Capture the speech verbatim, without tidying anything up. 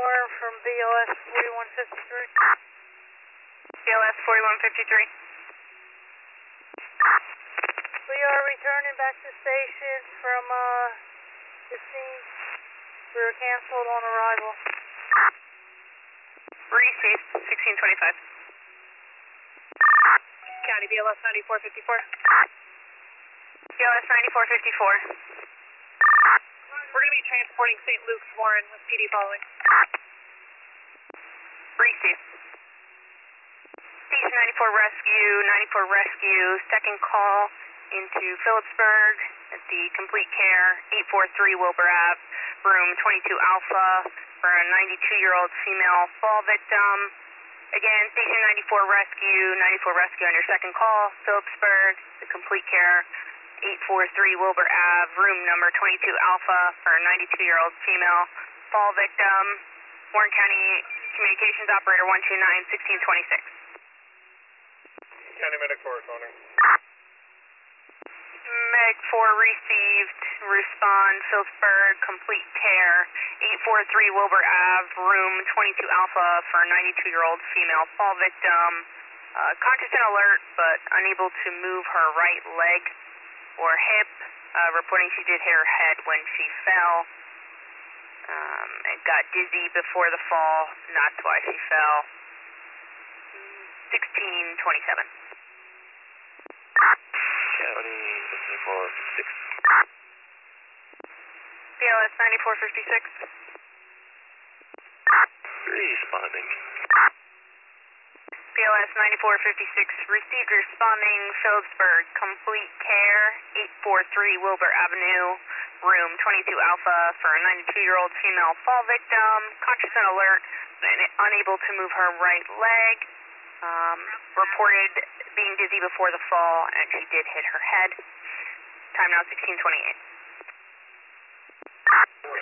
Warren from B L S forty-one fifty-three. B L S forty-one fifty-three. We are returning back to station from uh, the scene. We were canceled on arrival. Received, sixteen twenty-five. County B L S ninety-four fifty-four. B L S ninety-four fifty-four. We're going to be transporting Saint Luke's Warren with P D following. Received. Station ninety-four Rescue, ninety-four Rescue, second call into Phillipsburg at the Complete Care, eight four three Wilbur Ave, room twenty-two Alpha, for a ninety-two-year-old female fall victim. Again, Station ninety-four Rescue, ninety-four Rescue on your second call, Phillipsburg, the Complete Care, eight four three Wilbur Ave, room number twenty-two Alpha, for a ninety-two-year-old female fall victim. Warren County Communications Operator one two nine, sixteen twenty-six. County Medic four responding. Medic four received, respond, Phillipsburg, Complete Care, eight four three Wilbur Ave, room twenty-two Alpha, for a ninety-two-year-old female fall victim. Uh, conscious and alert, but unable to move her right leg or hip. Uh, reporting she did hit her head when she fell. Um, and got dizzy before the fall, that's why she fell. sixteen twenty-seven. County ninety-four fifty-six. B L S ninety-four fifty-six. Responding. B L S ninety-four fifty-six, received responding, Phillipsburg, Complete Care, eight four three Wilbur Avenue, room twenty-two Alpha, for a ninety-two-year-old female fall victim, conscious and alert, and unable to move her right leg. Um, reported being dizzy before the fall, and she did hit her head. Time now sixteen twenty-eight.